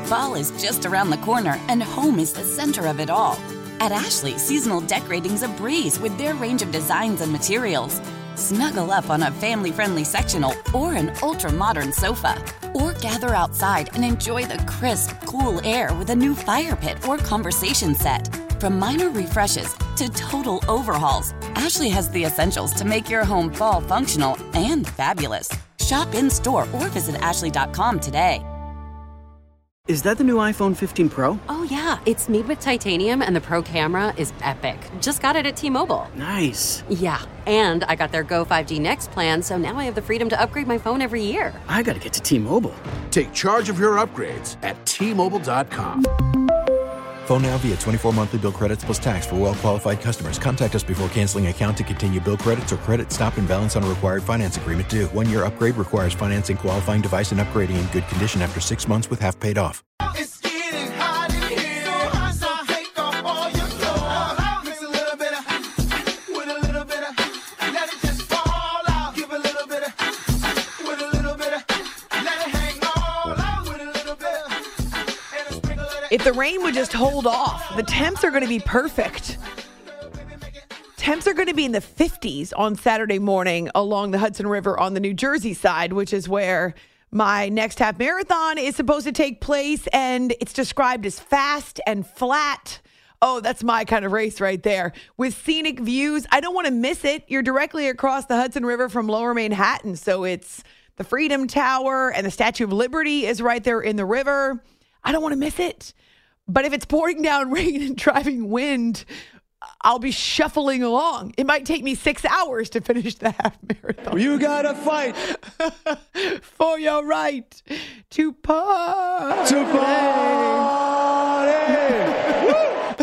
Fall is just around the corner, and home is the center of it all. At Ashley, seasonal decorating's a breeze with their range of designs and materials. Snuggle up on a family-friendly sectional or an ultra-modern sofa. Or gather outside and enjoy the crisp, cool air with a new fire pit or conversation set. From minor refreshes to total overhauls, Ashley has the essentials to make your home fall functional and fabulous. Shop in-store or visit ashley.com today. Is that the new iPhone 15 Pro? Oh, yeah. It's made with titanium, and the Pro camera is epic. Just got it at T-Mobile. Nice. Yeah, and I got their Go 5G Next plan, so now I have the freedom to upgrade my phone every year. I gotta get to T-Mobile. Take charge of your upgrades at T-Mobile.com. Phone now via 24 monthly bill credits plus tax for well-qualified customers. Contact us before canceling account to continue bill credits or credit stop and balance on a required finance agreement due. 1-year upgrade requires financing qualifying device and upgrading in good condition after 6 months with half paid off. It's getting hot in here, so take off all your clothes. Mix a little bit of with a little bit of, let it just fall out. Give a little bit of with a little bit of, let it hang all out with a little bit and a sprinkle of that. If the rain would just hold off, the temps are going to be perfect. Temps are going to be in the 50s on Saturday morning along the Hudson River on the New Jersey side, which is where my next half marathon is supposed to take place, and it's described as fast and flat. Oh, that's my kind of race right there. With scenic views, I don't want to miss it. You're directly across the Hudson River from Lower Manhattan, so it's the Freedom Tower, and the Statue of Liberty is right there in the river. I don't want to miss it. But if it's pouring down rain and driving wind, I'll be shuffling along. It might take me 6 hours to finish the half marathon. You gotta fight For your right to party. to party.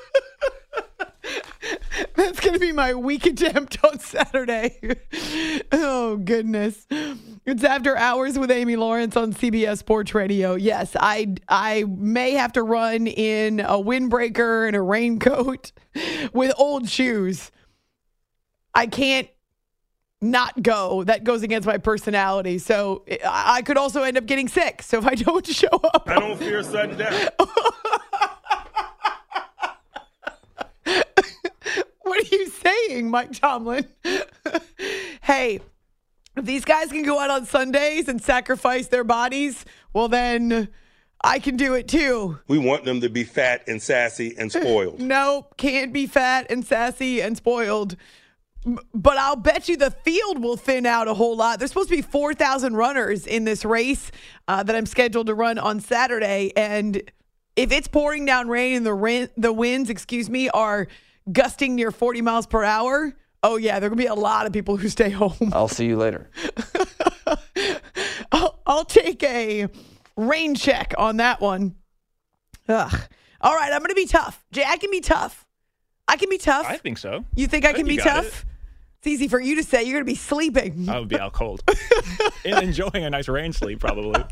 That's going to be my weak attempt on Saturday. Oh, goodness. It's After Hours with Amy Lawrence on CBS Sports Radio. Yes, I may have to run in a windbreaker and a raincoat with old shoes. I can't not go. That goes against my personality. So I could also end up getting sick. So if I don't show up. I don't fear sudden death. What are you saying, Mike Tomlin? Hey, if these guys can go out on Sundays and sacrifice their bodies, well, then I can do it too. We want them to be fat and sassy and spoiled. Nope, can't be fat and sassy and spoiled. But I'll bet you the field will thin out a whole lot. There's supposed to be 4,000 runners in this race that I'm scheduled to run on Saturday. And if it's pouring down rain and the winds, are gusting near 40 miles per hour, oh yeah, there are going to be a lot of people who stay home. I'll see you later. I'll take a rain check on that one. Ugh. All right, I'm going to be tough. Jay, I can be tough. I can be tough. I think so. You think I can be tough? It's easy for you to say. You're going to be sleeping. I would be out cold. And enjoying a nice rain sleep, probably.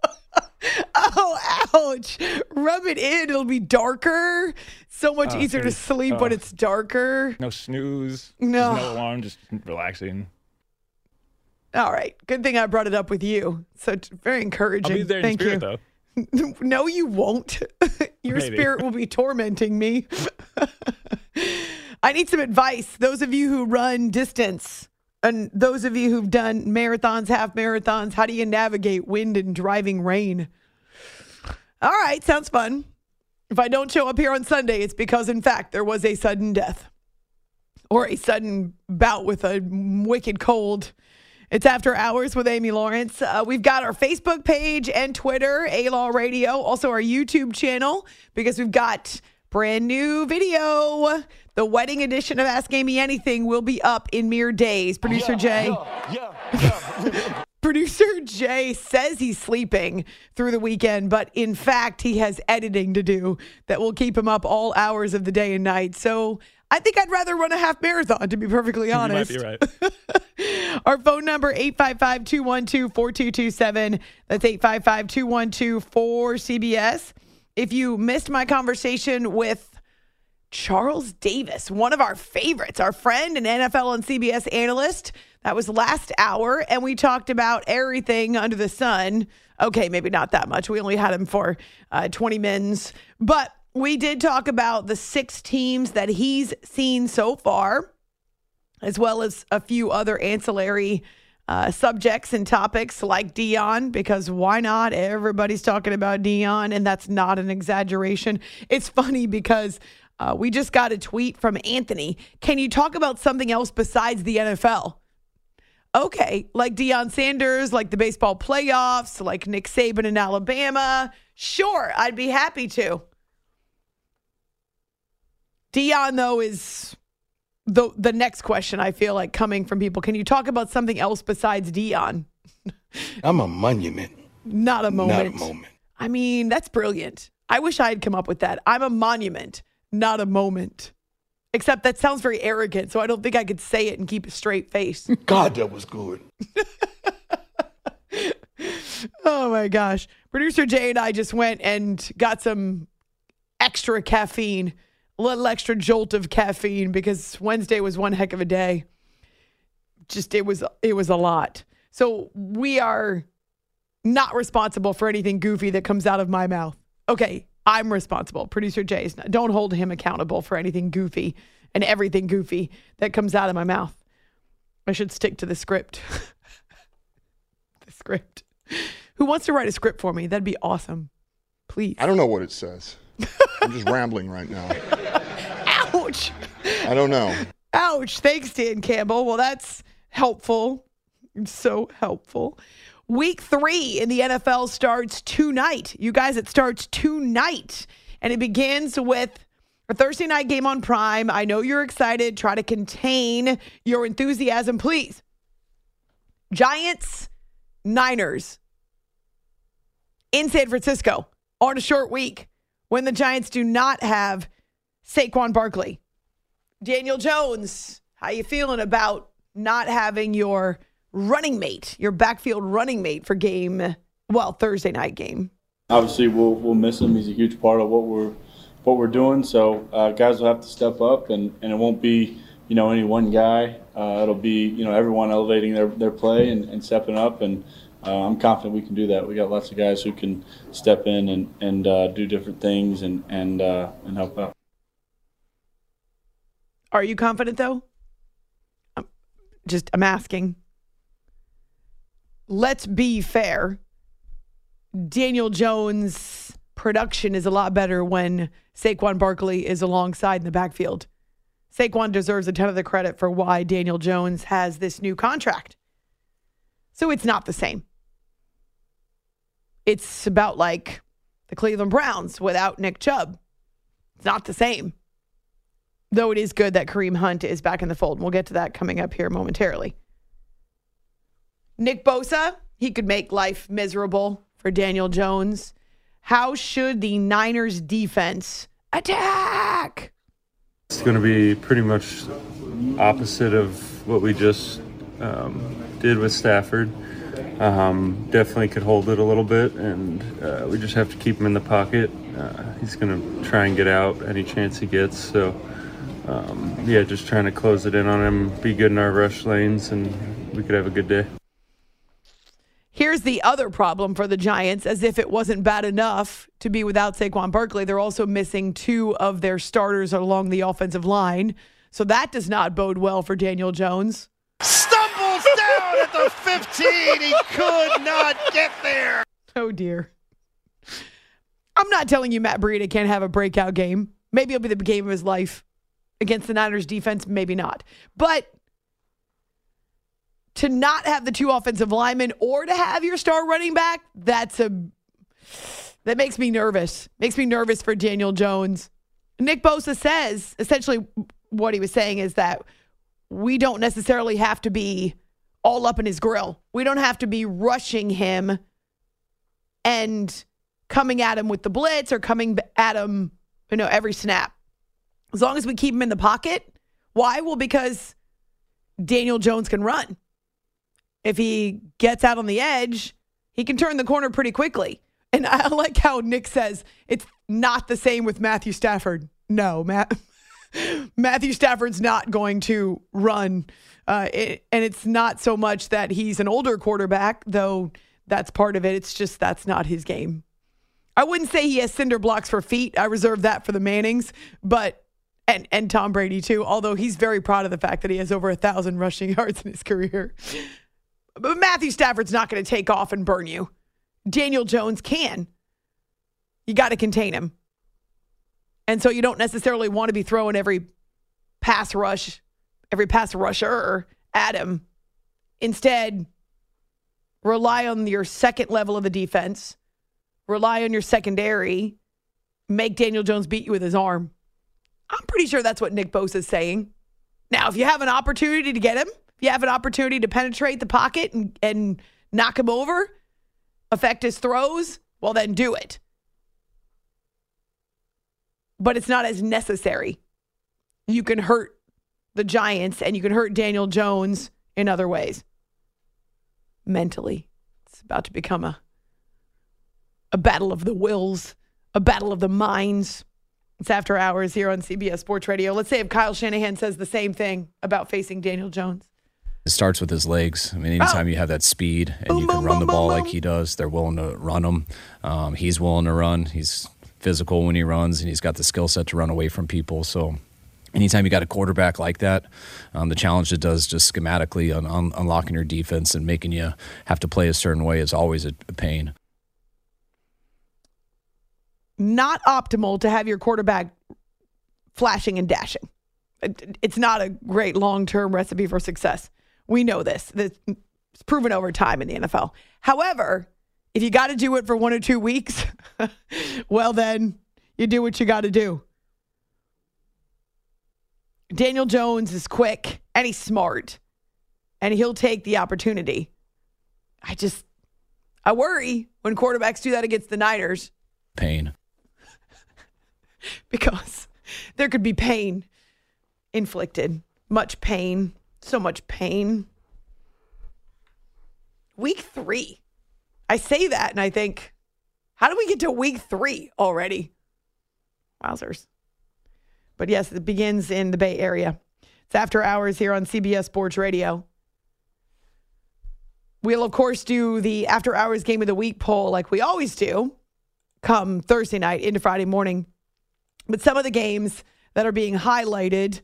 Oh, ouch. Rub it in. It'll be darker. So much easier to sleep when it's darker. No snooze. No. No alarm, just relaxing. All right. Good thing I brought it up with you. So it's very encouraging. I'll be there in Thank spirit, you. though. No, you won't. Your Maybe. spirit will be tormenting me. I need some advice. Those of you who run distance and those of you who've done marathons, half marathons, how do you navigate wind and driving rain? All right. Sounds fun. If I don't show up here on Sunday, it's because, in fact, there was a sudden death or a sudden bout with a wicked cold. It's After Hours with Amy Lawrence. We've got our Facebook page and Twitter, A-Law Radio, also our YouTube channel, because we've got brand new video. The wedding edition of Ask Amy Anything will be up in mere days. Producer Jay. Producer Jay says he's sleeping through the weekend, but in fact, he has editing to do that will keep him up all hours of the day and night. So I think I'd rather run a half marathon, to be perfectly honest. You might be right. Our phone number, 855-212-4227. That's 855-212-4CBS. If you missed my conversation with Charles Davis, one of our favorites, our friend and NFL on CBS analyst, that was last hour, and we talked about everything under the sun. Okay, maybe not that much. We only had him for 20 minutes. But we did talk about the 6 teams that he's seen so far, as well as a few other ancillary subjects and topics like Deion, because why not? Everybody's talking about Deion, and that's not an exaggeration. It's funny because we just got a tweet from Anthony. Can you talk about something else besides the NFL? Okay, like Deion Sanders, like the baseball playoffs, like Nick Saban in Alabama. Sure, I'd be happy to. Deion, though, is the next question I feel like coming from people. Can you talk about something else besides Deion? I'm a monument. Not a moment. Not a moment. I mean, that's brilliant. I wish I had come up with that. I'm a monument, not a moment. Except that sounds very arrogant, so I don't think I could say it and keep a straight face. God, that was good. Oh, my gosh. Producer Jay and I just went and got some extra caffeine, a little extra jolt of caffeine, because Wednesday was one heck of a day. Just, it was a lot. So we are not responsible for anything goofy that comes out of my mouth. Okay, I'm responsible. Producer Jay is not. Don't hold him accountable for anything goofy and everything goofy that comes out of my mouth. I should stick to the script. The script. Who wants to write a script for me? That'd be awesome. Please. I don't know what it says. I'm just rambling right now. Ouch. I don't know. Ouch. Thanks, Dan Campbell. Well, that's helpful. So helpful. Week 3 in the NFL starts tonight. You guys, it starts tonight. And it begins with a Thursday night game on Prime. I know you're excited. Try to contain your enthusiasm, please. Giants, Niners in San Francisco on a short week when the Giants do not have Saquon Barkley. Daniel Jones, how you feeling about not having your running mate, your backfield running mate for Thursday night game? Obviously, we'll miss him. He's a huge part of what we're doing. So guys will have to step up, and it won't be any one guy. It'll be everyone elevating their play and stepping up, and I'm confident we can do that. We got lots of guys who can step in and do different things and help out. Are you confident though? I'm asking. Let's be fair. Daniel Jones' production is a lot better when Saquon Barkley is alongside in the backfield. Saquon deserves a ton of the credit for why Daniel Jones has this new contract. So it's not the same. It's about like the Cleveland Browns without Nick Chubb. It's not the same. Though it is good that Kareem Hunt is back in the fold. We'll get to that coming up here momentarily. Nick Bosa, he could make life miserable for Daniel Jones. How should the Niners defense attack? It's going to be pretty much opposite of what we just did with Stafford. Definitely could hold it a little bit, and we just have to keep him in the pocket. He's going to try and get out any chance he gets. So, just trying to close it in on him, be good in our rush lanes, and we could have a good day. Here's the other problem for the Giants. As if it wasn't bad enough to be without Saquon Barkley, they're also missing 2 of their starters along the offensive line. So that does not bode well for Daniel Jones. Stumbles down at the 15. He could not get there. Oh, dear. I'm not telling you Matt Breida can't have a breakout game. Maybe it'll be the game of his life against the Niners defense. Maybe not. But to not have the 2 offensive linemen or to have your star running back, that makes me nervous. Makes me nervous for Daniel Jones. Nick Bosa says, essentially what he was saying is that we don't necessarily have to be all up in his grill. We don't have to be rushing him and coming at him with the blitz or coming at him, every snap. As long as we keep him in the pocket. Why? Well, because Daniel Jones can run. If he gets out on the edge, he can turn the corner pretty quickly. And I like how Nick says it's not the same with Matthew Stafford. No, Matthew Stafford's not going to run. And it's not so much that he's an older quarterback, though that's part of it. It's just that's not his game. I wouldn't say he has cinder blocks for feet. I reserve that for the Mannings, but and Tom Brady too, although he's very proud of the fact that he has over 1,000 rushing yards in his career. But Matthew Stafford's not going to take off and burn you. Daniel Jones can. You got to contain him. And so you don't necessarily want to be throwing every pass rusher at him. Instead, rely on your second level of the defense. Rely on your secondary. Make Daniel Jones beat you with his arm. I'm pretty sure that's what Nick Bosa is saying. Now, if you have an opportunity to get him, if you have an opportunity to penetrate the pocket and knock him over, affect his throws, well, then do it. But it's not as necessary. You can hurt the Giants and you can hurt Daniel Jones in other ways. Mentally. It's about to become a battle of the wills, a battle of the minds. It's After Hours here on CBS Sports Radio. Let's say if Kyle Shanahan says the same thing about facing Daniel Jones. It starts with his legs. I mean, anytime you have that speed and you can run the ball like he does, they're willing to run him. He's willing to run. He's physical when he runs, and he's got the skill set to run away from people. So anytime you got a quarterback like that, the challenge it does just schematically on unlocking your defense and making you have to play a certain way is always a pain. Not optimal to have your quarterback flashing and dashing. It's not a great long-term recipe for success. We know this. It's proven over time in the NFL. However, if you got to do it for 1 or 2 weeks, well, then you do what you got to do. Daniel Jones is quick and he's smart, and he'll take the opportunity. I worry when quarterbacks do that against the Niners. Pain. Because there could be pain inflicted. Much pain. So much pain. Week 3. I say that and I think, how do we get to week 3 already? Wowzers. But yes, it begins in the Bay Area. It's After Hours here on CBS Sports Radio. We'll, of course, do the After Hours Game of the Week poll like we always do come Thursday night into Friday morning. But some of the games that are being highlighted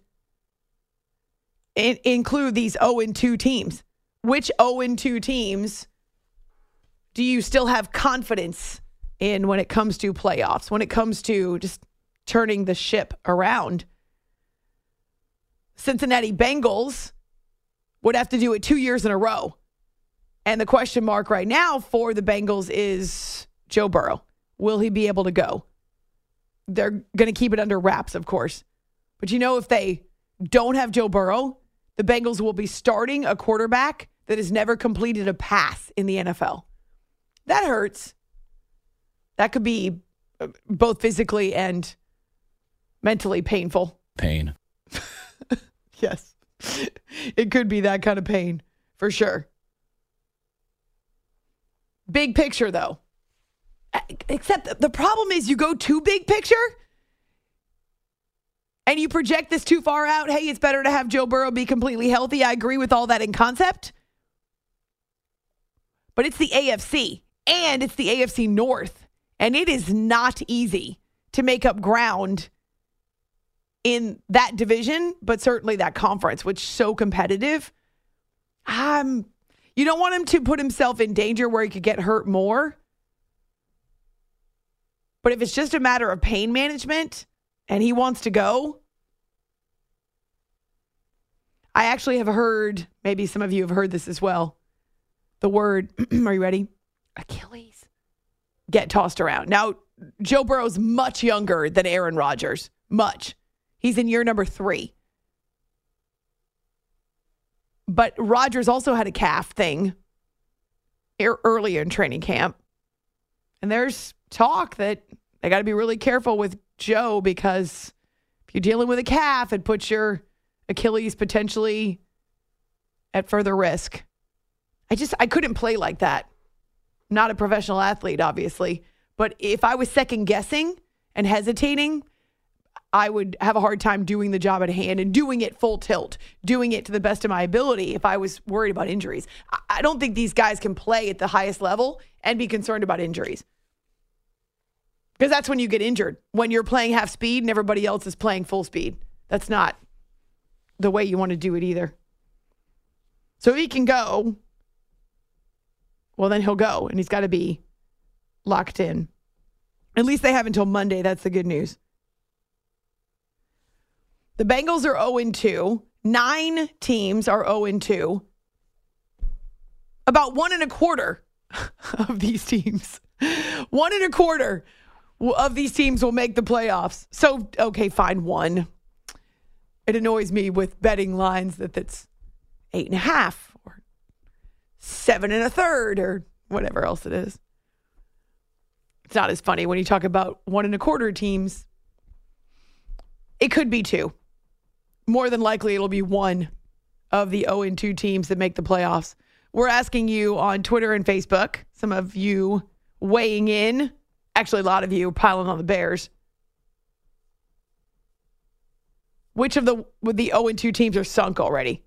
include these 0-2 teams. Which 0-2 teams do you still have confidence in when it comes to playoffs, when it comes to just turning the ship around? Cincinnati Bengals would have to do it 2 years in a row. And the question mark right now for the Bengals is Joe Burrow. Will he be able to go? They're going to keep it under wraps, of course. But if they don't have Joe Burrow, the Bengals will be starting a quarterback that has never completed a pass in the NFL. That hurts. That could be both physically and mentally painful. Pain. Yes. It could be that kind of pain, for sure. Big picture, though. Except the problem is you go too big picture and you project this too far out. Hey, it's better to have Joe Burrow be completely healthy. I agree with all that in concept. But it's the AFC and it's the AFC North. And it is not easy to make up ground in that division, but certainly that conference, which is so competitive. You don't want him to put himself in danger where he could get hurt more. But if it's just a matter of pain management and he wants to go, I actually have heard, maybe some of you have heard this as well, the word, are you ready? Achilles, get tossed around. Now, Joe Burrow's much younger than Aaron Rodgers. Much. He's in year number 3. But Rodgers also had a calf thing earlier in training camp. And there's talk that they got to be really careful with Joe because if you're dealing with a calf, it puts your Achilles potentially at further risk. I couldn't play like that. Not a professional athlete, obviously. But if I was second guessing and hesitating, I would have a hard time doing the job at hand and doing it full tilt, doing it to the best of my ability if I was worried about injuries. I don't think these guys can play at the highest level and be concerned about injuries. Because that's when you get injured, when you're playing half speed and everybody else is playing full speed. That's not the way you want to do it either. So if he can go, well, then he'll go, and he's got to be locked in. At least they have until Monday. That's the good news. The Bengals are 0-2. 9 teams are 0-2. About 1.25 of these teams. 1.25 of these teams will make the playoffs. So, okay, fine, 1. It annoys me with betting lines that's 8.5 or 7 1/3 or whatever else it is. It's not as funny when you talk about 1.25 teams. It could be 2. More than likely, it'll be 1 of the 0-2 teams that make the playoffs. We're asking you on Twitter and Facebook, some of you weighing in. Actually, a lot of you piling on the Bears. Which of the 0-2 teams are sunk already?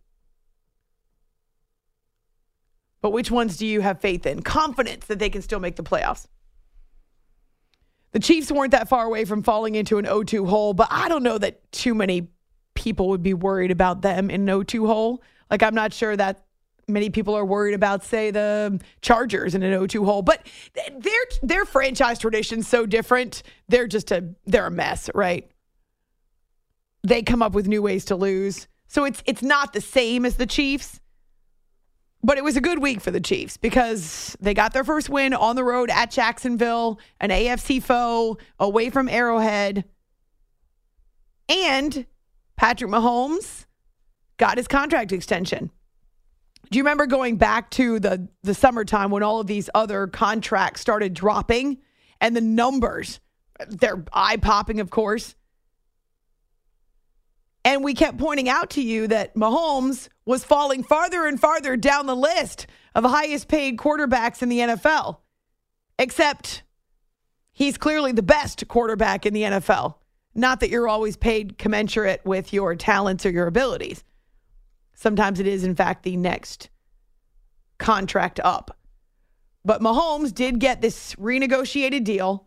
But which ones do you have faith in? Confidence that they can still make the playoffs. The Chiefs weren't that far away from falling into an 0-2 hole, but I don't know that too many people would be worried about them in an 0-2 hole. Like, I'm not sure that many people are worried about, say, the Chargers in an 0-2 hole. But their franchise tradition's so different. They're a mess, right? They come up with new ways to lose. So it's not the same as the Chiefs. But it was a good week for the Chiefs because they got their first win on the road at Jacksonville, an AFC foe, away from Arrowhead. And Patrick Mahomes got his contract extension. Do you remember going back to the summertime when all of these other contracts started dropping and the numbers, they're eye-popping, of course. And we kept pointing out to you that Mahomes was falling farther and farther down the list of highest paid quarterbacks in the NFL. Except he's clearly the best quarterback in the NFL. Not that you're always paid commensurate with your talents or your abilities. Sometimes it is, in fact, the next contract up. But Mahomes did get this renegotiated deal.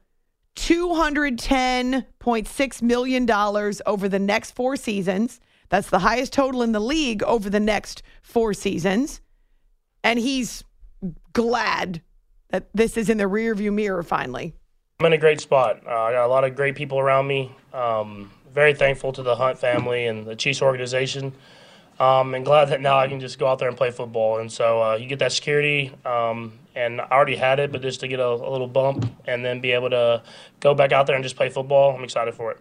$210.6 million over the next 4 seasons. That's the highest total in the league over the next 4 seasons. And he's glad that this is in the rearview mirror finally. I'm in a great spot. I got a lot of great people around me. Very thankful to the Hunt family and the Chiefs organization. And glad that now I can just go out there and play football. And so you get that security, and I already had it, but just to get a little bump and then be able to go back out there and just play football, I'm excited for it.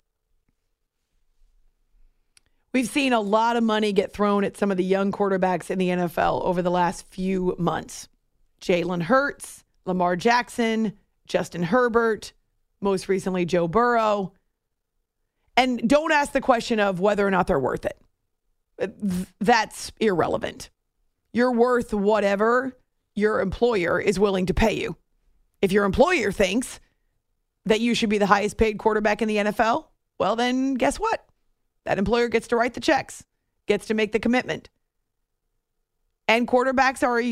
We've seen a lot of money get thrown at some of the young quarterbacks in the NFL over the last few months. Jalen Hurts, Lamar Jackson, Justin Herbert, most recently Joe Burrow. And don't ask the question of whether or not they're worth it. That's irrelevant. You're worth whatever your employer is willing to pay you. If your employer thinks that you should be the highest paid quarterback in the NFL, well, then guess what? That employer gets to write the checks, gets to make the commitment. And quarterbacks are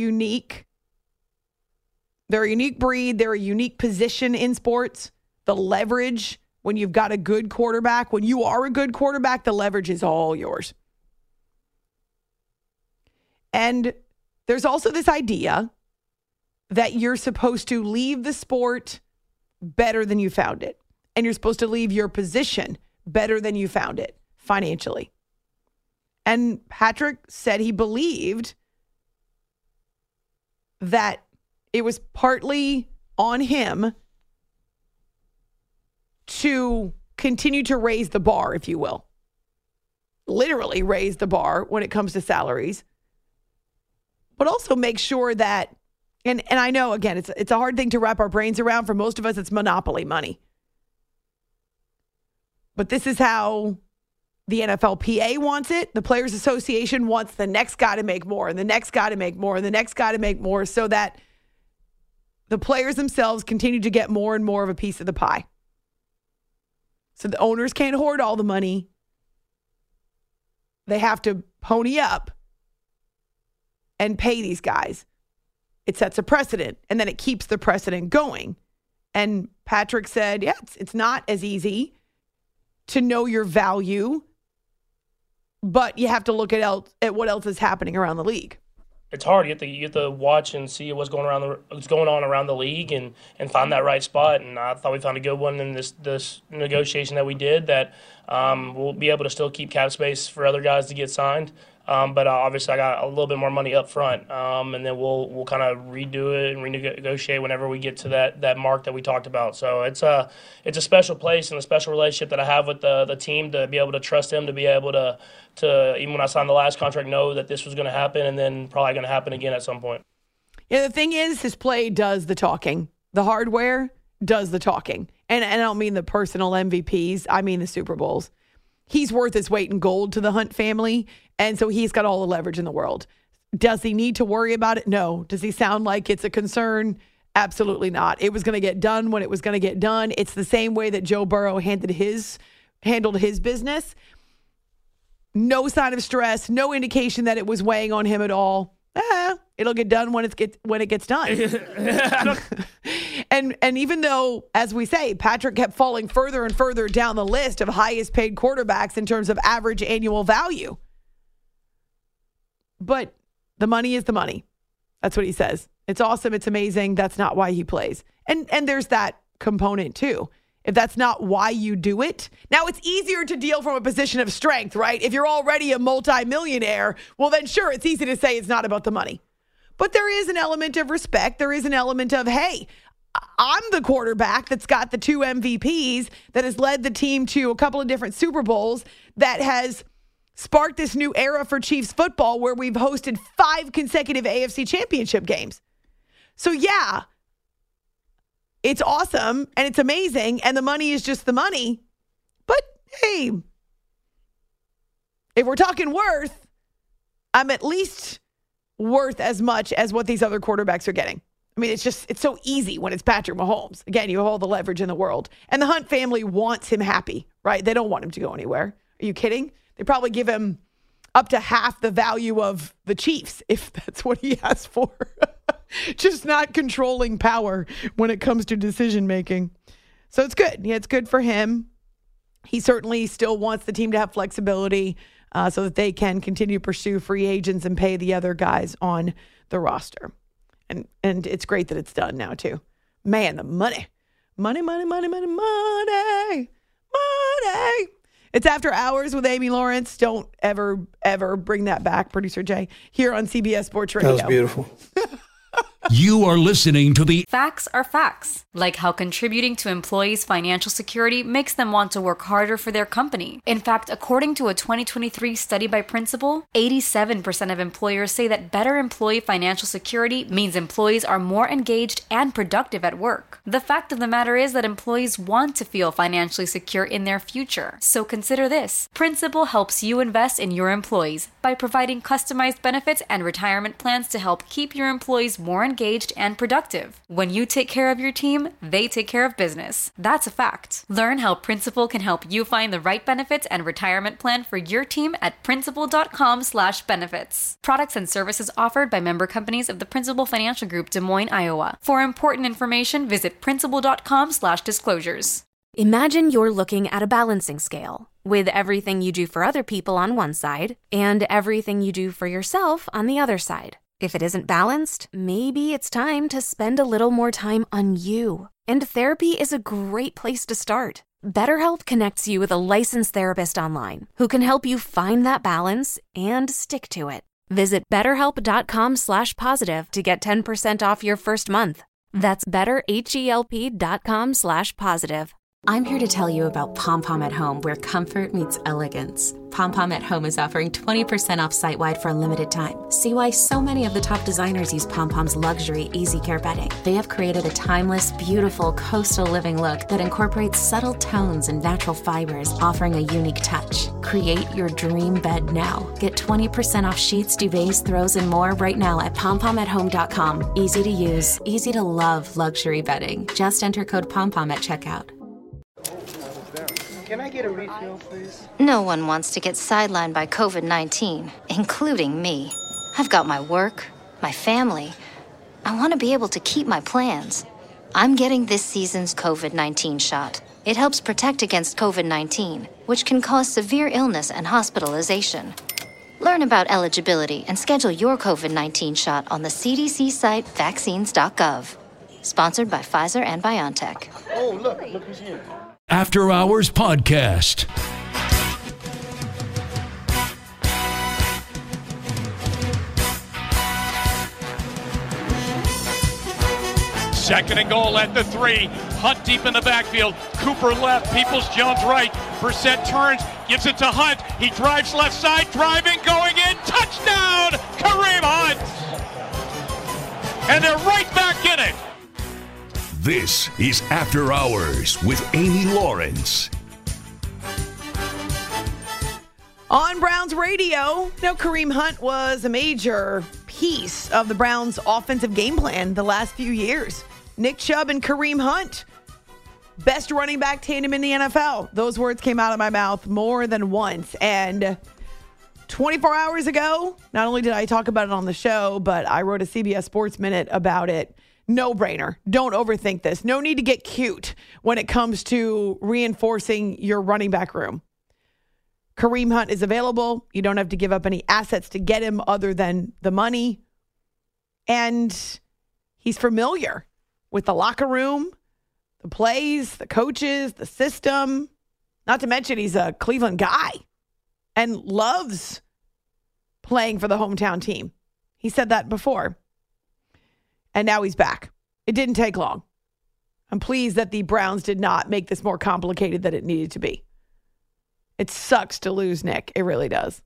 they're a unique breed. They're a unique position in sports. The leverage, when you've got a good quarterback, when you are a good quarterback, the leverage is all yours. And there's also this idea that you're supposed to leave the sport better than you found it. And you're supposed to leave your position better than you found it financially. And Patrick said he believed that it was partly on him to continue to raise the bar, if you will. Literally raise the bar when it comes to salaries. But also make sure that, and I know, again, it's a hard thing to wrap our brains around. For most of us, it's monopoly money. But this is how the NFLPA wants it. The Players Association wants the next guy to make more, and the next guy to make more, and the next guy to make more, so that the players themselves continue to get more and more of a piece of the pie. So the owners can't hoard all the money. They have to pony up and pay these guys. It sets a precedent, and then it keeps the precedent going. And Patrick said, yeah, it's not as easy to know your value, but you have to look at what else is happening around the league. It's hard. You have to watch and see what's going on around the league and find that right spot. And I thought we found a good one in this negotiation that we did that we'll be able to still keep cap space for other guys to get signed. But obviously I got a little bit more money up front, and then we'll kind of redo it and renegotiate whenever we get to that mark that we talked about. So it's a special place and a special relationship that I have with the team, to be able to trust them, to be able to even when I signed the last contract, know that this was going to happen, and then probably going to happen again at some point. Yeah, the thing is, his play does the talking. The hardware does the talking. And I don't mean the personal MVPs. I mean the Super Bowls. He's worth his weight in gold to the Hunt family, and so he's got all the leverage in the world. Does he need to worry about it? No. Does he sound like it's a concern? Absolutely not. It was going to get done when it was going to get done. It's the same way that Joe Burrow handled his business. No sign of stress, no indication that it was weighing on him at all. It'll get done when it gets done. And even though, as we say, Patrick kept falling further and further down the list of highest paid quarterbacks in terms of average annual value. But the money is the money. That's what he says. It's awesome. It's amazing. That's not why he plays. And there's that component too. If that's not why you do it. Now, it's easier to deal from a position of strength, right? If you're already a multimillionaire, well, then sure, it's easy to say it's not about the money. But there is an element of respect. There is an element of, hey, I'm the quarterback that's got the 2 MVPs, that has led the team to a couple of different Super Bowls, that has sparked this new era for Chiefs football where we've hosted 5 consecutive AFC championship games. So yeah, it's awesome and it's amazing and the money is just the money. But hey, if we're talking worth, I'm at least worth as much as what these other quarterbacks are getting. I mean, it's so easy when it's Patrick Mahomes. Again, you have all the leverage in the world. And the Hunt family wants him happy, right? They don't want him to go anywhere. Are you kidding? They probably give him up to half the value of the Chiefs if that's what he asks for. Just not controlling power when it comes to decision making. So it's good. Yeah, it's good for him. He certainly still wants the team to have flexibility so that they can continue to pursue free agents and pay the other guys on the roster. And it's great that it's done now, too. Man, the money. Money. It's After Hours with Amy Lawrence. Don't ever bring that back, Producer Jay, here on CBS Sports Radio. That was beautiful. You are listening to the Facts are facts, like how contributing to employees' financial security makes them want to work harder for their company. In fact, according to a 2023 study by Principal, 87% of employers say that better employee financial security means employees are more engaged and productive at work. The fact of the matter is that employees want to feel financially secure in their future. So consider this. Principal helps you invest in your employees by providing customized benefits and retirement plans to help keep your employees more engaged and productive. When you take care of your team, they take care of business. That's a fact. Learn how Principal can help you find the right benefits and retirement plan for your team at principal.com/benefits. Products and services offered by member companies of the Principal Financial Group, Des Moines, Iowa. For important information, visit principal.com/disclosures. Imagine you're looking at a balancing scale with everything you do for other people on one side and everything you do for yourself on the other side. If it isn't balanced, maybe it's time to spend a little more time on you. And therapy is a great place to start. BetterHelp connects you with a licensed therapist online who can help you find that balance and stick to it. Visit BetterHelp.com/positive to get 10% off your first month. That's BetterHelp.com/positive. I'm here to tell you about Pom Pom at Home, where comfort meets elegance. Pom Pom at Home is offering 20% off site-wide for a limited time. See why so many of the top designers use Pom Pom's luxury Easy Care bedding. They have created a timeless, beautiful coastal living look that incorporates subtle tones and natural fibers, offering a unique touch. Create your dream bed now. Get 20% off sheets, duvets, throws, and more right now at pompomathome.com. Easy to use, easy to love luxury bedding. Just enter code POMPOM at checkout. Can I get a refill, please? No one wants to get sidelined by COVID-19, including me. I've got my work, my family. I want to be able to keep my plans. I'm getting this season's COVID-19 shot. It helps protect against COVID-19, which can cause severe illness and hospitalization. Learn about eligibility and schedule your COVID-19 shot on the CDC site vaccines.gov. Sponsored by Pfizer and BioNTech. Oh, look who's here. After Hours Podcast. Second and goal at the 3. Hunt deep in the backfield. Cooper left. Peoples-Jones right. Brissett turns. Gives it to Hunt. He drives left side. Driving. Going in. Touchdown! Kareem Hunt! And they're right back in it. This is After Hours with Amy Lawrence. On Browns radio, Kareem Hunt was a major piece of the Browns' offensive game plan the last few years. Nick Chubb and Kareem Hunt, best running back tandem in the NFL. Those words came out of my mouth more than once. And 24 hours ago, not only did I talk about it on the show, but I wrote a CBS Sports Minute about it. No brainer. Don't overthink this. No need to get cute when it comes to reinforcing your running back room. Kareem Hunt is available. You don't have to give up any assets to get him other than the money. And he's familiar with the locker room, the plays, the coaches, the system. Not to mention he's a Cleveland guy and loves playing for the hometown team. He said that before. And now he's back. It didn't take long. I'm pleased that the Browns did not make this more complicated than it needed to be. It sucks to lose Nick. It really does.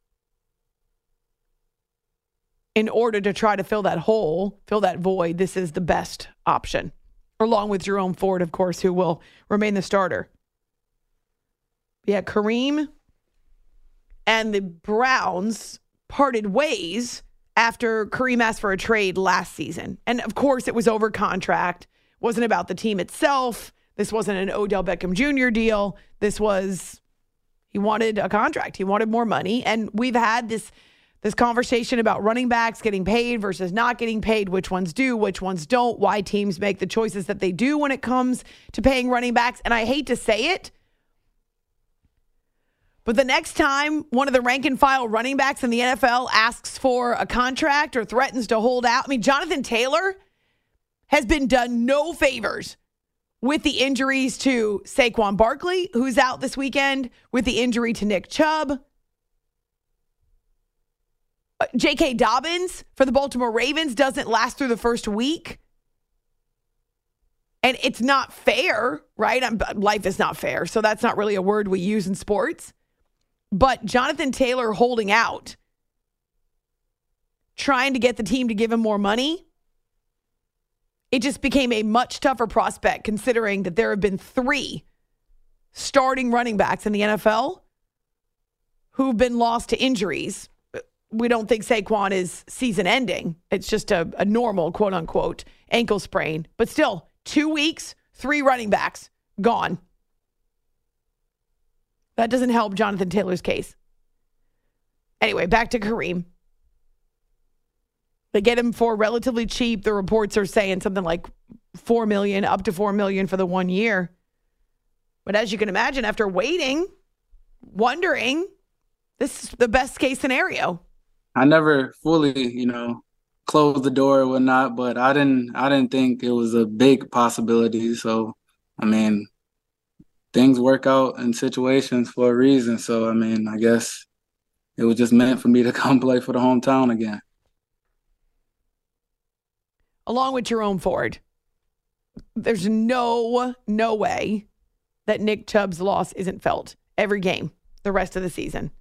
In order to try to fill that hole, fill that void, this is the best option. Along with Jerome Ford, of course, who will remain the starter. Yeah, Kareem and the Browns parted ways after Kareem asked for a trade last season. And of course, it was over contract. It wasn't about the team itself. This wasn't an Odell Beckham Jr. deal. This was, he wanted a contract. He wanted more money. And we've had this conversation about running backs getting paid versus not getting paid, which ones do, which ones don't, why teams make the choices that they do when it comes to paying running backs. And I hate to say it, but the next time one of the rank and file running backs in the NFL asks for a contract or threatens to hold out, Jonathan Taylor has been done no favors with the injuries to Saquon Barkley, who's out this weekend, with the injury to Nick Chubb. J.K. Dobbins for the Baltimore Ravens doesn't last through the first week. And it's not fair, right? Life is not fair, so that's not really a word we use in sports. But Jonathan Taylor holding out, trying to get the team to give him more money, it just became a much tougher prospect considering that there have been 3 starting running backs in the NFL who've been lost to injuries. We don't think Saquon is season ending. It's just a normal, quote unquote, ankle sprain. But still, 2 weeks, 3 running backs gone. That doesn't help Jonathan Taylor's case. Anyway, back to Kareem. They get him for relatively cheap. The reports are saying something like $4 million, up to $4 million for the 1 year. But as you can imagine, after waiting, wondering, this is the best case scenario. I never fully, closed the door or whatnot, but I didn't think it was a big possibility. So, things work out in situations for a reason. So, I guess it was just meant for me to come play for the hometown again. Along with Jerome Ford, there's no way that Nick Chubb's loss isn't felt every game the rest of the season.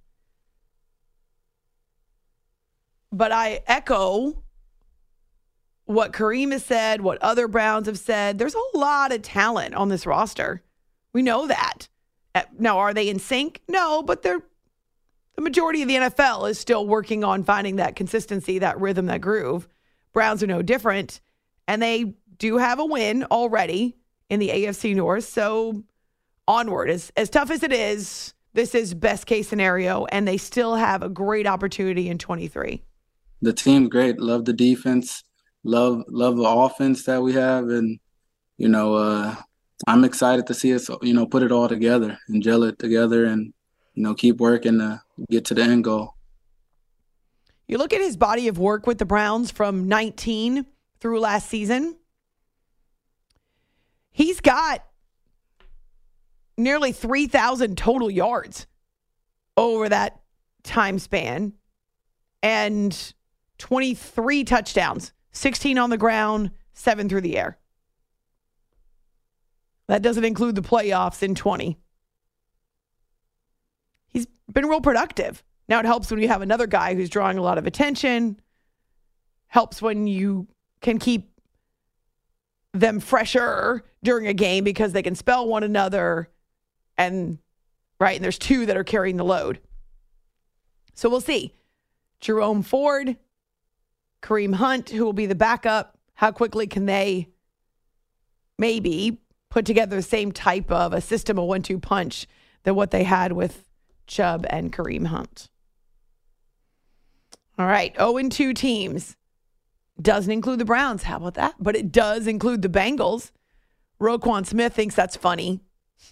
But I echo what Kareem has said, what other Browns have said. There's a lot of talent on this roster. We know that. Now, are they in sync? No, but the majority of the NFL is still working on finding that consistency, that rhythm, that groove. Browns are no different, and they do have a win already in the AFC North. So onward. As tough as it is, this is best case scenario, and they still have a great opportunity in 23. The team's great. Love the defense. Love the offense that we have. And, I'm excited to see us, put it all together and gel it together and, keep working to get to the end goal. You look at his body of work with the Browns from 19 through last season. He's got nearly 3,000 total yards over that time span and 23 touchdowns, 16 on the ground, 7 through the air. That doesn't include the playoffs in 20. He's been real productive. Now, it helps when you have another guy who's drawing a lot of attention. Helps when you can keep them fresher during a game because they can spell one another. And there's two that are carrying the load. So we'll see. Jerome Ford, Kareem Hunt, who will be the backup. How quickly can they maybe put together the same type of a system, a 1-2 punch, than what they had with Chubb and Kareem Hunt? All right, 0-2 teams. Doesn't include the Browns. How about that? But it does include the Bengals. Roquan Smith thinks that's funny.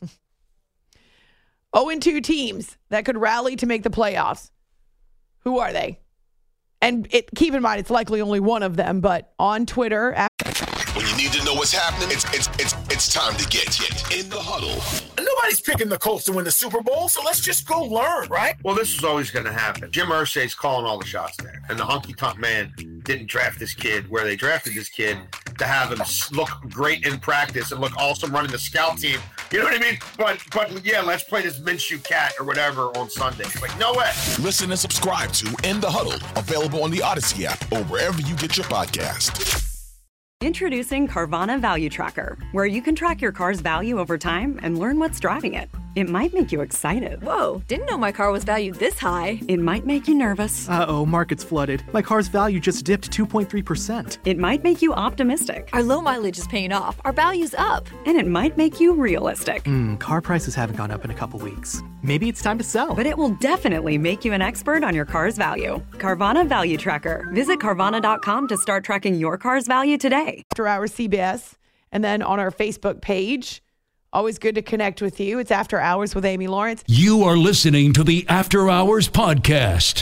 0-2 teams that could rally to make the playoffs. Who are they? And keep in mind, it's likely only one of them, but on Twitter. When you need to know what's happening, it's time to get in the huddle. Nobody's picking the Colts to win the Super Bowl, so let's just go learn, right? Well, this is always going to happen. Jim Irsay's calling all the shots there. And the honky-tonk man didn't draft this kid where they drafted this kid to have him look great in practice and look awesome running the scout team. You know what I mean? But yeah, let's play this Minshew cat or whatever on Sunday. Like, no way. Listen and subscribe to In the Huddle, available on the Odyssey app or wherever you get your podcast. Introducing Carvana Value Tracker, where you can track your car's value over time and learn what's driving it. It might make you excited. Whoa, didn't know my car was valued this high. It might make you nervous. Uh-oh, market's flooded. My car's value just dipped 2.3%. It might make you optimistic. Our low mileage is paying off. Our value's up. And it might make you realistic. Car prices haven't gone up in a couple weeks. Maybe it's time to sell. But it will definitely make you an expert on your car's value. Carvana Value Tracker. Visit Carvana.com to start tracking your car's value today. After Hours CBS, and then on our Facebook page. Always good to connect with you. It's After Hours with Amy Lawrence. You are listening to the After Hours Podcast.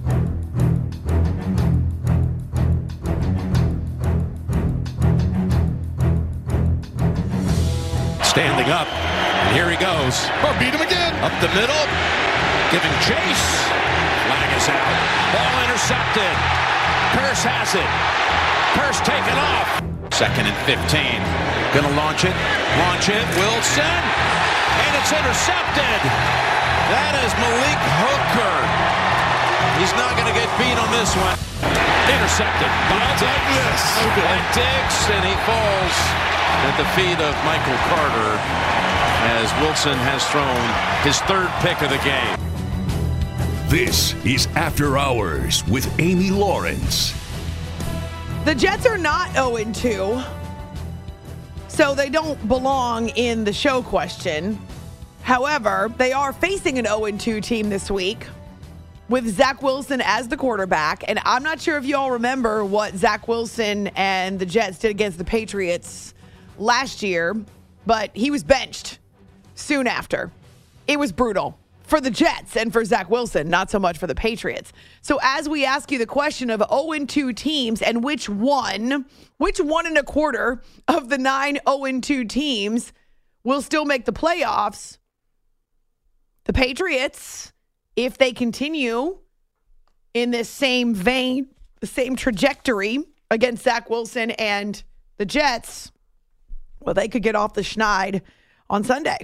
Standing up, and here he goes. Oh, beat him again. Up the middle, giving chase. Flag is out. Ball intercepted. Kearse has it. Kearse taken off. 2nd and 15. Going to launch it. Wilson. And it's intercepted. That is Malik Hooker. He's not going to get beat on this one. Intercepted by Diggs. And Diggs, and he falls at the feet of Michael Carter as Wilson has thrown his 3rd pick of the game. This is After Hours with Amy Lawrence. The Jets are not 0-2, so they don't belong in the show question. However, they are facing an 0-2 team this week with Zach Wilson as the quarterback. And I'm not sure if you all remember what Zach Wilson and the Jets did against the Patriots last year, but he was benched soon after. It was brutal for the Jets and for Zach Wilson, not so much for the Patriots. So as we ask you the question of 0-2 teams and which one and a quarter of the 9 0-2 teams will still make the playoffs, the Patriots, if they continue in this same vein, the same trajectory against Zach Wilson and the Jets, well, they could get off the schneid on Sunday.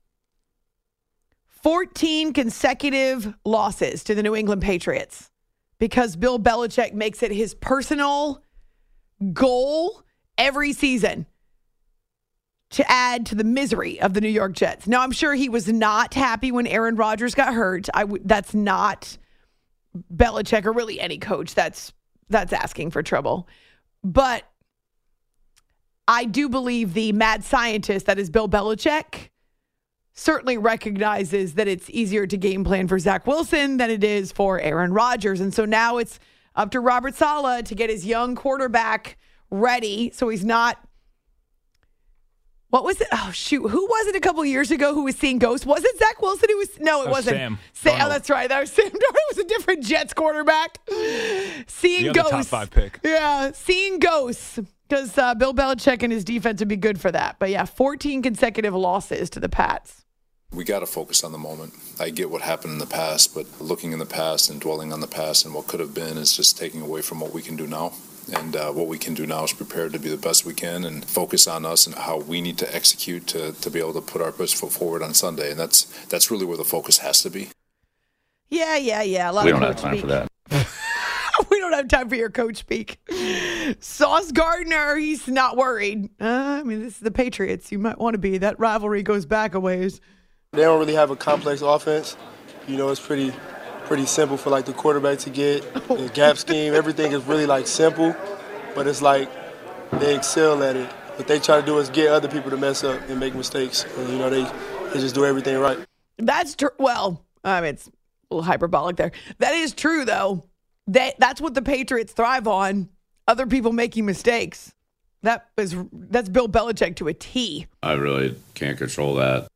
14 consecutive losses to the New England Patriots because Bill Belichick makes it his personal goal every season to add to the misery of the New York Jets. Now, I'm sure he was not happy when Aaron Rodgers got hurt. That's not Belichick or really any coach. That's asking for trouble. But I do believe the mad scientist that is Bill Belichick certainly recognizes that it's easier to game plan for Zach Wilson than it is for Aaron Rodgers. And so now it's up to Robert Saleh to get his young quarterback ready so he's not. What was it? Oh, shoot. Who was it a couple years ago who was seeing ghosts? Was it Zach Wilson who was? No, it wasn't. Sam. Oh, that's right. That was Sam. It was a different Jets quarterback. Seeing the ghosts. top 5 pick. Yeah, seeing ghosts. Because Bill Belichick and his defense would be good for that. But yeah, 14 consecutive losses to the Pats. We got to focus on the moment. I get what happened in the past, but looking in the past and dwelling on the past and what could have been is just taking away from what we can do now. And what we can do now is prepare to be the best we can and focus on us and how we need to execute to be able to put our best foot forward on Sunday. And that's really where the focus has to be. Yeah. We don't have time for that. We don't have time for your coach speak. Sauce Gardner, he's not worried. This is the Patriots. You might want to be. That rivalry goes back a ways. They don't really have a complex offense. It's pretty simple for the quarterback to get. The gap scheme, everything is really simple, but it's they excel at it. What they try to do is get other people to mess up and make mistakes. And, they just do everything right. That's true. Well, it's a little hyperbolic there. That is true, though. That's what the Patriots thrive on. Other people making mistakes. That's Bill Belichick to a T. I really can't control that.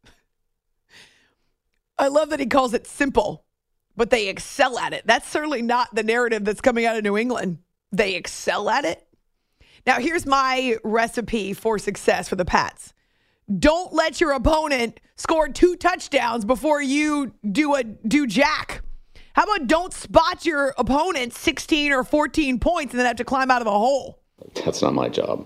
I love that he calls it simple, but they excel at it. That's certainly not the narrative that's coming out of New England. They excel at it. Now, here's my recipe for success for the Pats. Don't let your opponent score 2 touchdowns before you do jack. How about don't spot your opponent 16 or 14 points and then have to climb out of a hole? That's not my job.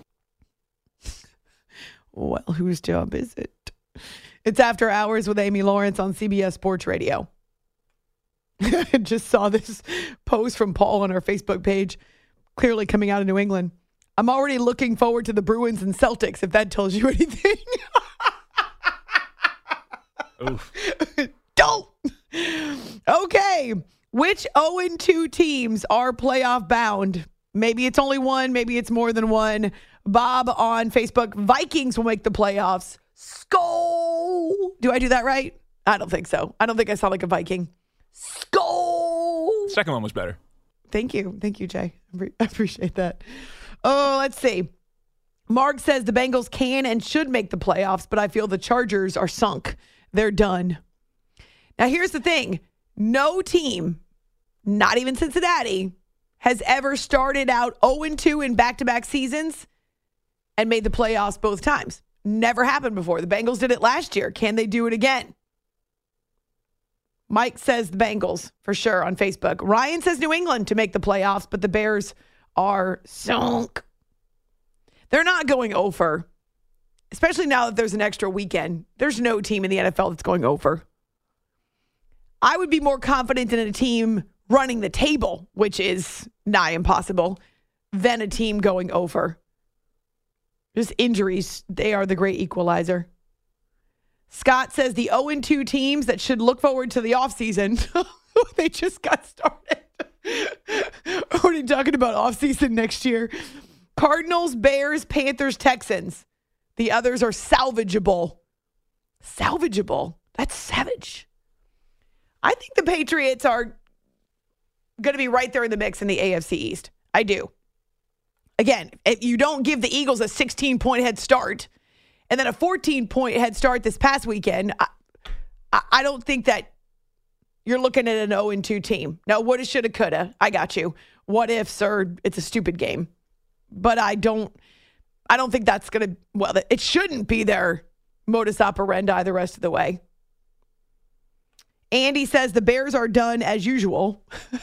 Well, whose job is it? It's After Hours with Amy Lawrence on CBS Sports Radio. I just saw this post from Paul on our Facebook page, clearly coming out of New England. I'm already looking forward to the Bruins and Celtics, if that tells you anything. Oof. Don't. Okay. Which 0-2 teams are playoff bound? Maybe it's only one. Maybe it's more than one. Bob on Facebook. Vikings will make the playoffs. Skull. Do I do that right? I don't think so. I don't think I sound like a Viking. Skull. Second one was better. Thank you. Thank you, Jay. I appreciate that. Oh, let's see. Mark says the Bengals can and should make the playoffs, but I feel the Chargers are sunk. They're done. Now, here's the thing. No team, not even Cincinnati, has ever started out 0-2 in back-to-back seasons and made the playoffs both times. Never happened before. The Bengals did it last year. Can they do it again? Mike says the Bengals, for sure, on Facebook. Ryan says New England to make the playoffs, but the Bears are sunk. They're not going over, especially now that there's an extra weekend. There's no team in the NFL that's going over. I would be more confident in a team running the table, which is nigh impossible, than a team going over. Just injuries, they are the great equalizer. Scott says the 0-2 teams that should look forward to the offseason, they just got started. Already talking about offseason next year. Cardinals, Bears, Panthers, Texans. The others are salvageable. Salvageable? That's savage. I think the Patriots are going to be right there in the mix in the AFC East. I do. Again, if you don't give the Eagles a 16-point head start and then a 14-point head start this past weekend, I don't think that you're looking at an 0-2 team. Now, woulda, shoulda, coulda. I got you. What if, sir? It's a stupid game. But I don't think that's going to, well, it shouldn't be their modus operandi the rest of the way. Andy says the Bears are done as usual.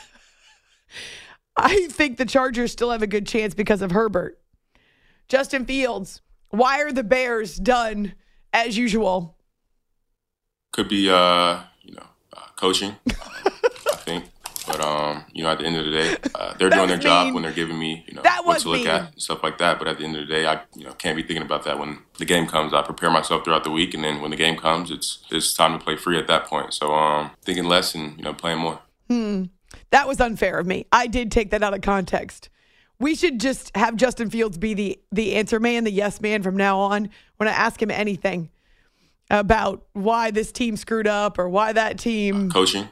I think the Chargers still have a good chance because of Herbert. Justin Fields, why are the Bears done as usual? Could be, coaching, I think. But, at the end of the day, they're doing their job when they're giving me, what to look at and stuff like that. But at the end of the day, I, can't be thinking about that when the game comes. I prepare myself throughout the week, and then when the game comes, it's time to play free at that point. So, thinking less and, playing more. That was unfair of me. I did take that out of context. We should just have Justin Fields be the answer man, the yes man from now on when I ask him anything. about why this team screwed up or why that team... Coaching.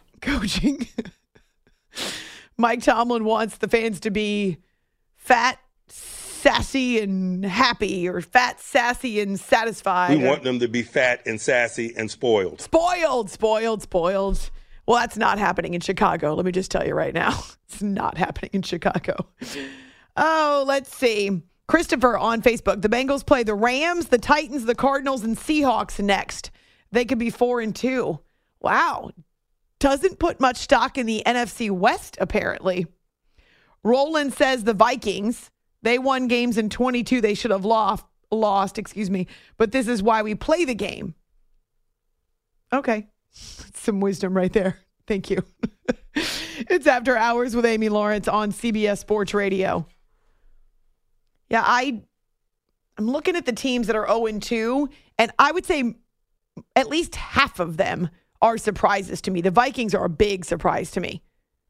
Mike Tomlin wants the fans to be fat, sassy, and happy, or fat, sassy, and satisfied. We want them to be fat and sassy and spoiled. Spoiled. Well, that's not happening in Chicago. Let me just tell you right now. It's not happening in Chicago. Oh, let's see. Christopher on Facebook. The Bengals play the Rams, the Titans, the Cardinals, and Seahawks next. They could be 4-2. Wow. Doesn't put much stock in the NFC West, apparently. Roland says the Vikings, they won games in 22 they should have lost, but this is why we play the game. Okay. Some wisdom right there. Thank you. It's After Hours with Amy Lawrence on CBS Sports Radio. Yeah, I'm looking at the teams that are 0-2, and I would say at least half of them are surprises to me. The Vikings are a big surprise to me.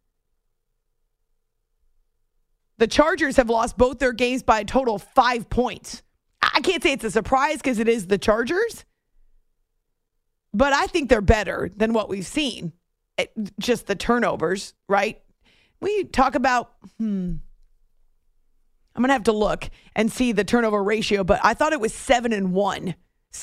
The Chargers have lost both their games by a total of 5 points. I can't say it's a surprise because it is the Chargers, but I think they're better than what we've seen. Just the turnovers, right? We talk about, I'm going to have to look and see the turnover ratio, but I thought it was 7-1.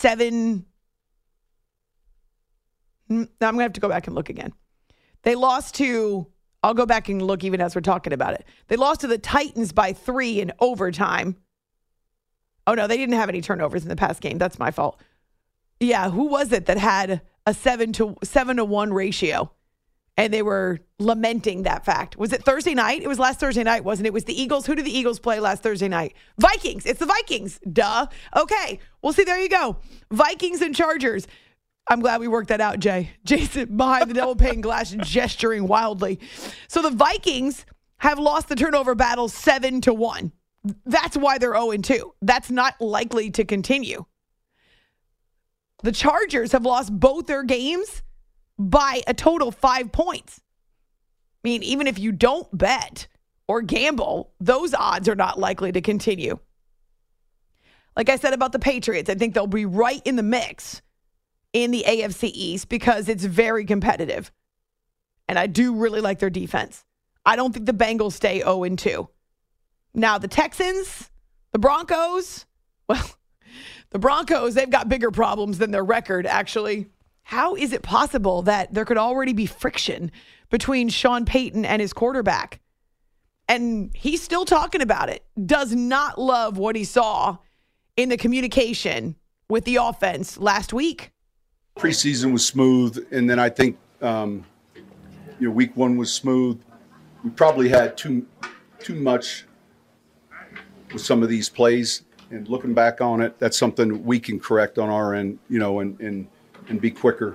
I'm going to have to go back and look again. They lost to, I'll go back and look even as we're talking about it. They lost to the Titans by 3 in overtime. Oh, no, they didn't have any turnovers in the past game. That's my fault. Yeah, who was it that had a 7-1 ratio? And they were lamenting that fact. Was it Thursday night? It was last Thursday night, wasn't it? It was the Eagles. Who did the Eagles play last Thursday night? Vikings. It's the Vikings. Duh. Okay. Well, see, there you go. Vikings and Chargers. I'm glad we worked that out, Jay. Jason behind the double pane glass gesturing wildly. So the Vikings have lost the turnover battle 7-1. That's why they're 0-2. That's not likely to continue. The Chargers have lost both their games by a total 5 points. I mean, even if you don't bet or gamble, those odds are not likely to continue. Like I said about the Patriots, I think they'll be right in the mix in the AFC East because it's very competitive. And I do really like their defense. I don't think the Bengals stay 0-2. Now, the Texans, the Broncos, well, the Broncos, they've got bigger problems than their record, actually. How is it possible that there could already be friction between Sean Payton and his quarterback? And he's still talking about it. Does not love what he saw in the communication with the offense last week. Preseason was smooth, and then I think week one was smooth. We probably had too much with some of these plays, and looking back on it, that's something we can correct on our end, and be quicker.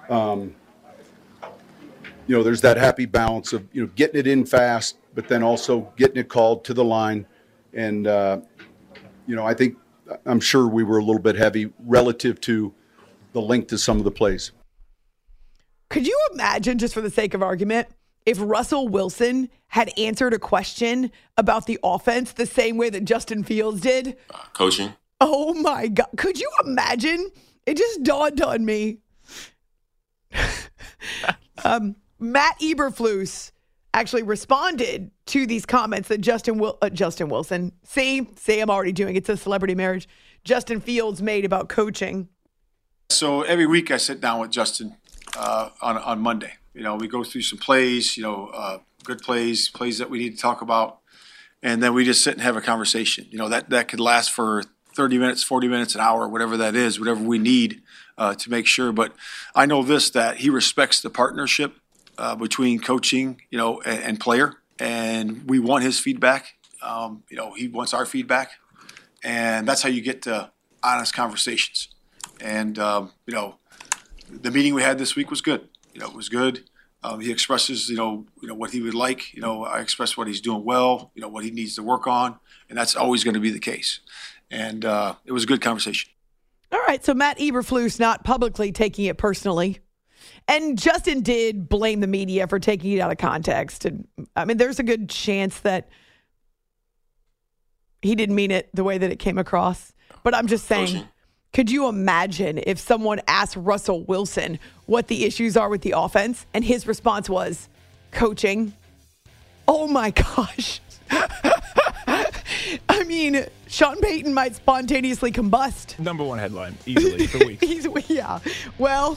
There's that happy balance of getting it in fast, but then also getting it called to the line, and I'm sure we were a little bit heavy relative to the length to some of the plays. Could you imagine, just for the sake of argument, if Russell Wilson had answered a question about the offense the same way that Justin Fields did? Coaching. Oh, my God. Could you imagine? It just dawned on me. Matt Eberflus actually responded to these comments that Justin Wilson, see, I'm already doing it. It's a celebrity marriage, Justin Fields made about coaching. So every week I sit down with Justin on Monday. We go through some plays, good plays that we need to talk about. And then we just sit and have a conversation. That could last for 30 minutes, 40 minutes, an hour, whatever that is, whatever we need to make sure. But I know that he respects the partnership between coaching, and player. And we want his feedback. He wants our feedback. And that's how you get to honest conversations. And, the meeting we had this week was good. It was good. He expresses, what he would like. I express what he's doing well, what he needs to work on. And that's always going to be the case. And it was a good conversation. All right. So Matt Eberflus not publicly taking it personally. And Justin did blame the media for taking it out of context. And I mean, there's a good chance that he didn't mean it the way that it came across. But I'm just saying, Could you imagine if someone asked Russell Wilson what the issues are with the offense and his response was coaching? Oh my gosh. I mean, Sean Payton might spontaneously combust. Number one headline easily for weeks. Yeah. Well,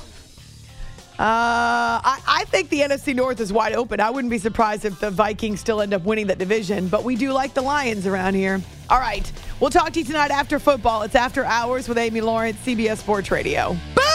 I think the NFC North is wide open. I wouldn't be surprised if the Vikings still end up winning that division, but we do like the Lions around here. All right. We'll talk to you tonight after football. It's After Hours with Amy Lawrence, CBS Sports Radio. Boom!